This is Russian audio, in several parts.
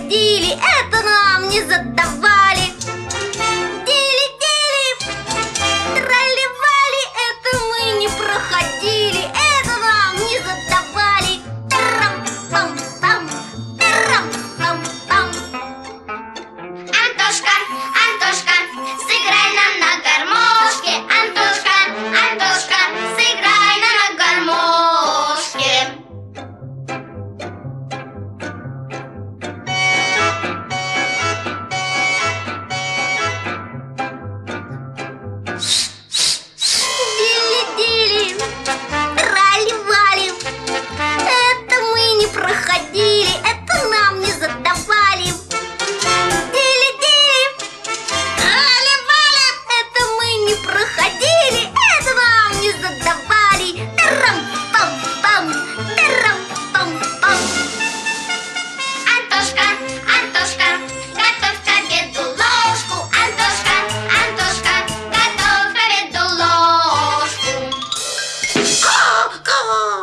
проходили, это нам не задавали. Дили-дили, тролливали, это мы не проходили, это нам не задавали. Тарам-пам-пам, тарам-пам-пам. Антошка, Антошка, сыграй нам на гармошке. Антошка, Антошка, сыграй нам на гармошке. Дили-дили, тролливали, это мы не проходили, это нам не задавали. Дили-дили, тролливали, это мы не проходили, это нам не задавали. Тарам-пам-пам, тарам-пам-пам. Антошка, Антошка, готовь к обеду ложку. Антошка, Антошка, готовь к обеду ложку. Ка-ка.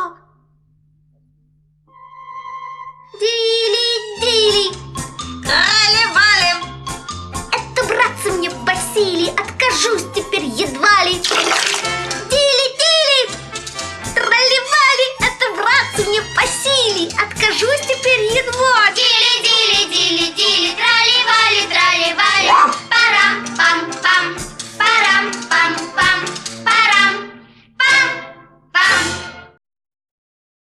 Дили-дили, тролливали, это, братцы, мне Василий, откажусь теперь едва ли. Дили-дили, тролливали, это, братцы, мне по силе, откажусь теперь